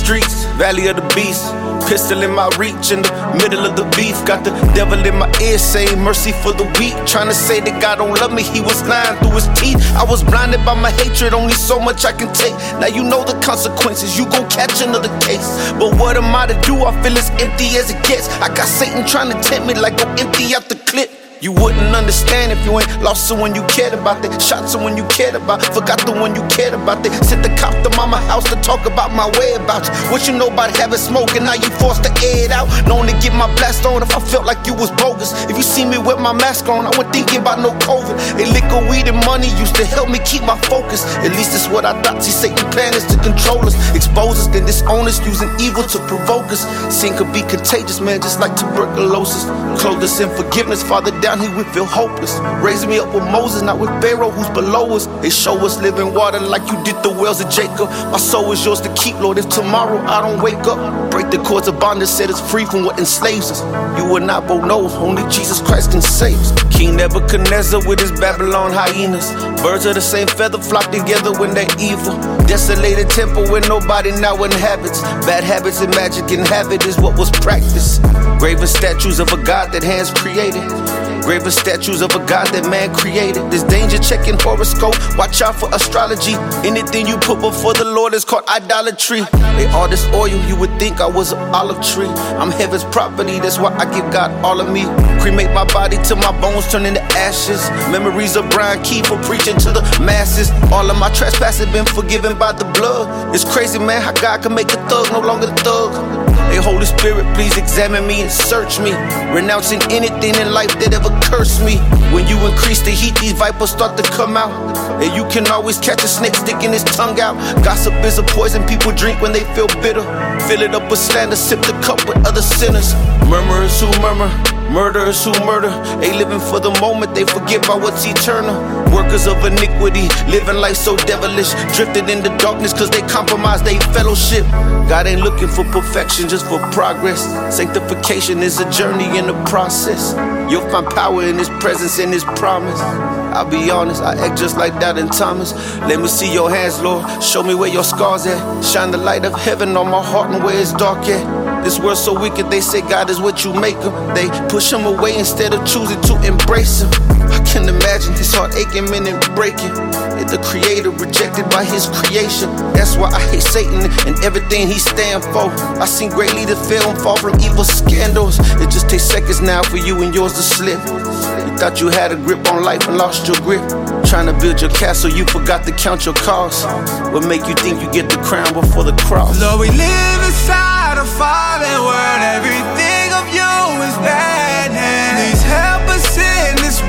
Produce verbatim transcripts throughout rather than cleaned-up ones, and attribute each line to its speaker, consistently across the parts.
Speaker 1: streets, valley of the beast. Pistol in my reach in the middle of the beef. Got the devil in my ear saying mercy for the weak. Trying to say that God don't love me, he was lying through his teeth. I was blinded by my hatred, only so much I can take. Now you know the consequences, you gon' catch another case. But what am I to do? I feel as empty as it gets. I got Satan trying to tempt me like I'm empty out the clip. You wouldn't understand if you ain't lost someone you cared about. That shot someone you cared about, forgot the one you cared about. That sent the cop to mama house to talk about my whereabouts. What you know about having smoke and now you forced to air it out. Known to get my blast on if I felt like you was bogus. If you see me with my mask on, I wasn't thinking about no COVID. A liquor, weed, and money used to help me keep my focus. At least that's what I thought. See, Satan plan is to control us, expose us, then disown us, using evil to provoke us. Sin could be contagious, man, just like tuberculosis. Clothe us in forgiveness, Father. Down here we feel hopeless. Raise me up with Moses, not with Pharaoh who's below us. They show us living water like you did the wells of Jacob. My soul is yours to keep, Lord. If tomorrow I don't wake up, break the cords of bondage, set us free from what enslaves us. You and I both know only Jesus Christ can save us. King Nebuchadnezzar with his Babylon hyenas. Birds of the same feather flock together when they're evil. Desolated temple where nobody now inhabits. Bad habits and magic and habit is what was practiced. Graven statues of a God that hands created. Graven statues of a God that man created. There's danger checking horoscope. Watch out for astrology. Anything you put before the Lord is called idolatry. They all this oil, you would think I was an olive tree. I'm heaven's property, that's why I give God all of me. Cremate my body till my bones turn into ashes. Memories of Brian Key for preaching to the masses. All of my trespasses been forgiven by the blood. It's crazy, man, how God can make a thug no longer the thug. Hey, Holy Spirit, please examine me and search me. Renouncing anything in life that ever cursed me. When you increase the heat, these vipers start to come out. And you can always catch a snake sticking his tongue out. Gossip is a poison people drink when they feel bitter. Fill it up with slander, sip the cup with other sinners. Murmurers who murmur, murderers who murder. They living for the moment, they forget about what's eternal. Workers of iniquity, living life so devilish. Drifted into darkness cause they compromise their fellowship. God ain't looking for perfection, just for progress. Sanctification is a journey and a process. You'll find power in his presence and his promise. I'll be honest, I act just like Doubting Thomas. Let me see your hands, Lord, show me where your scars at. Shine the light of heaven on my heart and where it's dark at. This world's so wicked, they say God is what you make him. They push him away instead of choosing to embrace him. I can imagine his heart aching, men and breaking. And the creator rejected by his creation. That's why I hate Satan and everything he stand for. I seen great leaders fail and fall from evil scandals. It just takes seconds now for you and yours to slip. You thought you had a grip on life and lost your grip. Trying to build your castle, you forgot to count your costs. What make you think you get the crown before the cross?
Speaker 2: Lord, we live inside a fallen world. Everything of you is bad. Please help us in this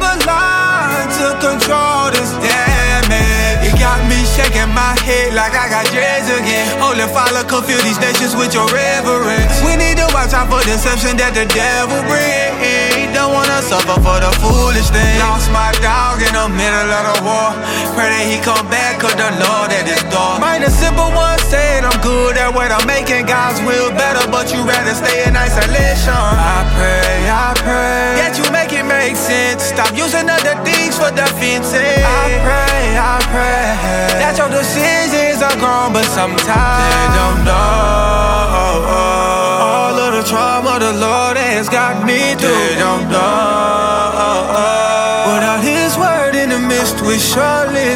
Speaker 2: Babylon to control this damage. It got me shaking my head like I got dreads again. Holy Father, confuse these nations with your reverence. We need to watch out for deception that the devil brings. Don't wanna suffer for the foolish thing. Lost my dog in the middle of the war. Pray that he come back cause the Lord at his door. Might the simple one said I'm good at what I'm making God's will better, but you rather stay in isolation. I pray, I pray that you make it make sense. Stop using other things for defenses. I pray, I pray that your decisions are grown, but sometimes they don't know. All of the trauma the Lord has got me through. They don't know. Without his word in the midst, we surely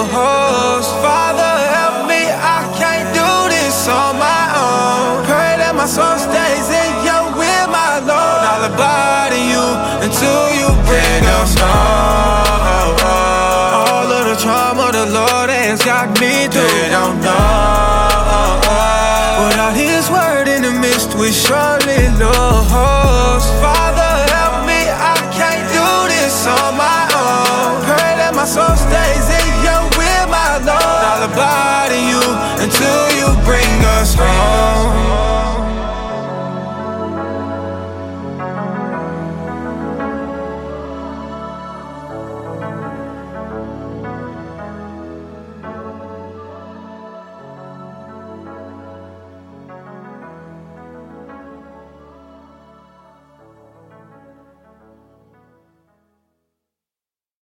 Speaker 2: lose. Father, help me, I can't do this on my own. Pray that my soul stays in your will, my Lord. I'll abide in you until you bring us home. All of the trauma the Lord has got me through. They don't know. Without his word in the midst, we surely